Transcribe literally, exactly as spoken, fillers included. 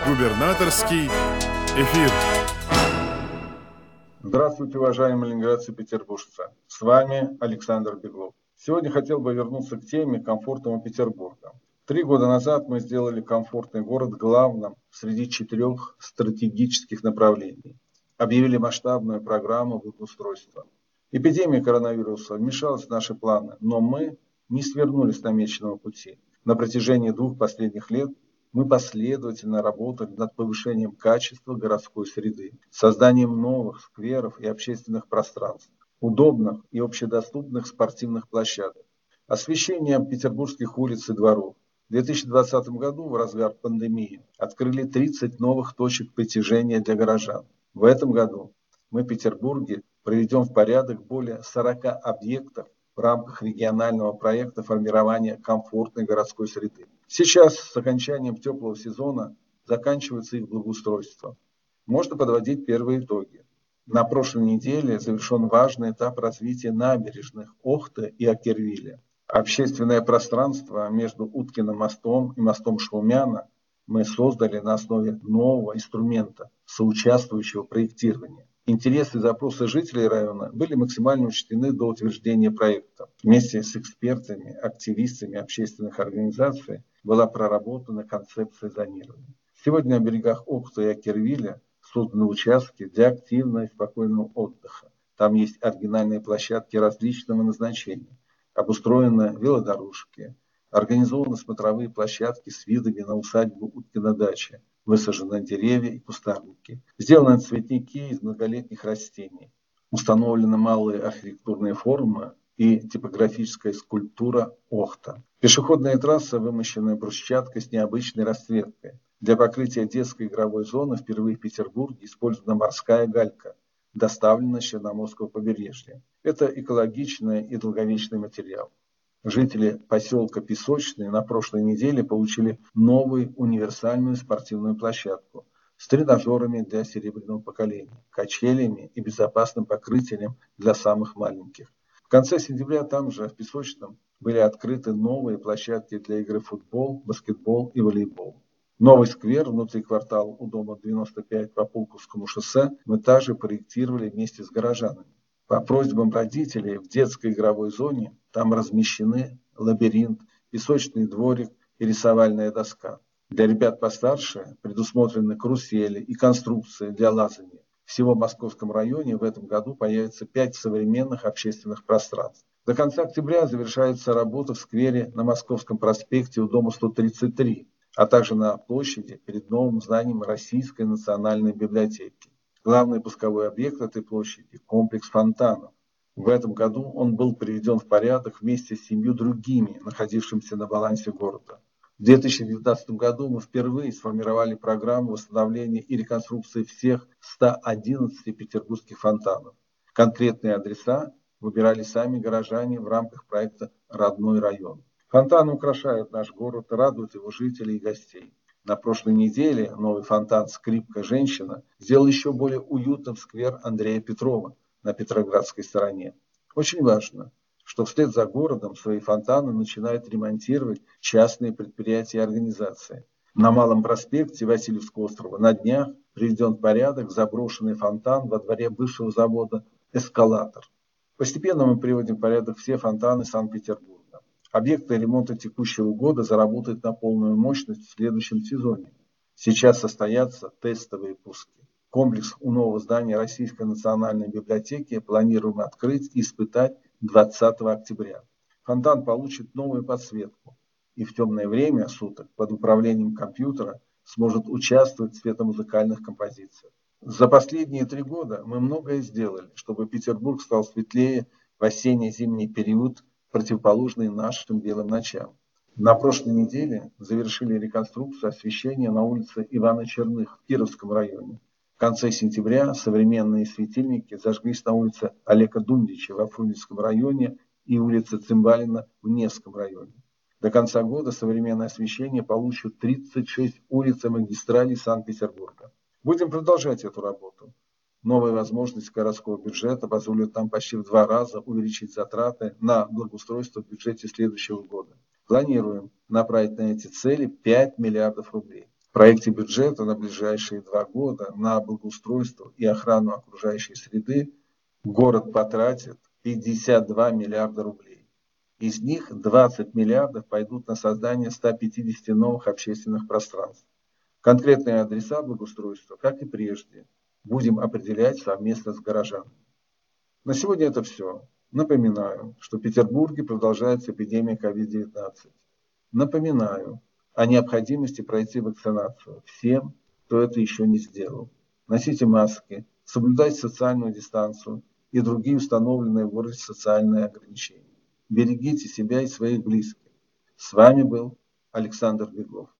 Губернаторский эфир. Здравствуйте, уважаемые ленинградцы и петербуржцы. С вами Александр Беглов. Сегодня хотел бы вернуться к теме комфортного Петербурга. Три года назад мы сделали комфортный город главным среди четырех стратегических направлений. Объявили масштабную программу благоустройства. Эпидемия коронавируса вмешалась в наши планы, но мы не свернули с намеченного пути. На протяжении двух последних лет мы последовательно работали над повышением качества городской среды, созданием новых скверов и общественных пространств, удобных и общедоступных спортивных площадок, освещением петербургских улиц и дворов. В две тысячи двадцатом году, в разгар пандемии, открыли тридцать новых точек притяжения для горожан. В этом году мы в Петербурге приведем в порядок более сорока объектов в рамках регионального проекта формирования комфортной городской среды. Сейчас, с окончанием теплого сезона, заканчивается их благоустройство. Можно подводить первые итоги. На прошлой неделе завершен важный этап развития набережных Охты и Акервиля. Общественное пространство между Уткиным мостом и мостом Шаумяна мы создали на основе нового инструмента соучаствующего проектирования. Интересы и запросы жителей района были максимально учтены до утверждения проекта. Вместе с экспертами, активистами общественных организаций была проработана концепция зонирования. Сегодня на берегах Охты и Акервиля созданы участки для активного и спокойного отдыха. Там есть оригинальные площадки различного назначения, обустроены велодорожки, организованы смотровые площадки с видами на усадьбу Уткина-дача, высажены деревья и кустарники, сделаны цветники из многолетних растений, установлены малые архитектурные формы и типографическая скульптура Охта. Пешеходная трасса вымощена брусчаткой с необычной расцветкой. Для покрытия детской игровой зоны впервые в Петербурге использована морская галька, доставлена с Черноморского побережья. Это экологичный и долговечный материал. Жители поселка Песочный на прошлой неделе получили новую универсальную спортивную площадку с тренажерами для серебряного поколения, качелями и безопасным покрытием для самых маленьких. В конце сентября там же, в Песочном, были открыты новые площадки для игры в футбол, баскетбол и волейбол. Новый сквер внутри квартала у дома девяносто пять по Пулковскому шоссе мы также проектировали вместе с горожанами. По просьбам родителей в детской игровой зоне там размещены лабиринт, песочный дворик и рисовальная доска. Для ребят постарше предусмотрены карусели и конструкции для лазания. Всего в Московском районе в этом году появится пять современных общественных пространств. До конца октября завершается работа в сквере на Московском проспекте у дома сто тридцать три, а также на площади перед новым зданием Российской национальной библиотеки. Главный пусковой объект этой площади – комплекс фонтанов. В этом году он был приведен в порядок вместе с семью другими, находившимися на балансе города. В две тысячи девятнадцатом году мы впервые сформировали программу восстановления и реконструкции всех ста одиннадцати петербургских фонтанов. Конкретные адреса выбирали сами горожане в рамках проекта «Родной район». Фонтаны украшают наш город, радуют его жителей и гостей. На прошлой неделе новый фонтан «Скрипка женщина» сделал еще более уютным сквер Андрея Петрова на Петроградской стороне. Очень важно, что вслед за городом свои фонтаны начинают ремонтировать частные предприятия и организации. На Малом проспекте Васильевского острова на днях приведен в порядок заброшенный фонтан во дворе бывшего завода «Эскалатор». Постепенно мы приводим в порядок все фонтаны Санкт-Петербурга. Объекты ремонта текущего года заработают на полную мощность в следующем сезоне. Сейчас состоятся тестовые пуски. Комплекс у нового здания Российской национальной библиотеки планируем открыть и испытать двадцатого октября. Фонтан получит новую подсветку и в темное время суток под управлением компьютера сможет участвовать в светомузыкальных композициях. За последние три года мы многое сделали, чтобы Петербург стал светлее в осенне-зимний период, противоположный нашим белым ночам. На прошлой неделе завершили реконструкцию освещения на улице Ивана Черных в Кировском районе. В конце сентября современные светильники зажглись на улице Олега Дундича во Фрунзенском районе и улице Цимбалина в Невском районе. До конца года современное освещение получат тридцать шесть улиц и магистралей Санкт-Петербурга. Будем продолжать эту работу. Новые возможности городского бюджета позволят нам почти в два раза увеличить затраты на благоустройство в бюджете следующего года. Планируем направить на эти цели пять миллиардов рублей. проекте бюджета на ближайшие два года на благоустройство и охрану окружающей среды город потратит пятьдесят два миллиарда рублей. Из них двадцать миллиардов пойдут на создание ста пятидесяти новых общественных пространств. Конкретные адреса благоустройства, как и прежде, будем определять совместно с горожанами. На сегодня это все. Напоминаю, что в Петербурге продолжается эпидемия ковид девятнадцать. Напоминаю о необходимости пройти вакцинацию всем, кто это еще не сделал. Носите маски, соблюдайте социальную дистанцию и другие установленные в городе социальные ограничения. Берегите себя и своих близких. С вами был Александр Беглов.